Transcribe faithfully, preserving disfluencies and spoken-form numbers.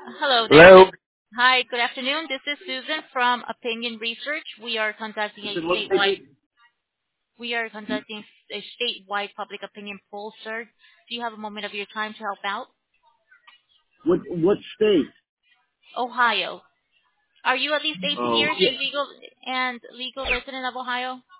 Hello there. Hello? This, hi, good afternoon. This is Susan from Opinion Research. We are conducting a statewide we are conducting a statewide public opinion poll, sir. Do you have a moment of your time to help out? What what state? Ohio. Are you at least eighteen Oh, years yeah. and legal and legal resident of Ohio?